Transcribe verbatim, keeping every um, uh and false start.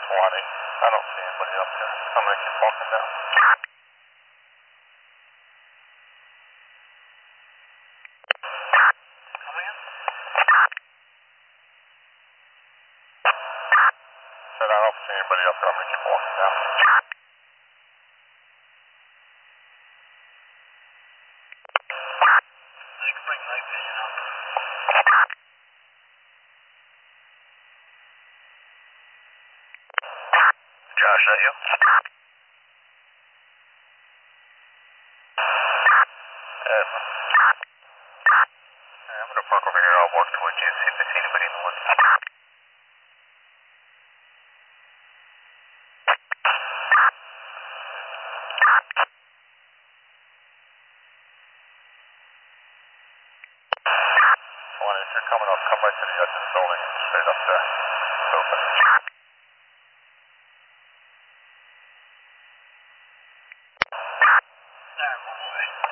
twenty. I don't see anybody up there. I'm gonna keep walking down. Come in. Said I don't see anybody up there. I'm gonna keep walking down. I can bring night vision up. Josh, that you? Yes. Yeah, I'm gonna park over here. I'll walk towards you and see if I see anybody in the woods. twenty, if you're coming up, come right to the edge of the building and straight up there. It's open. There, one away.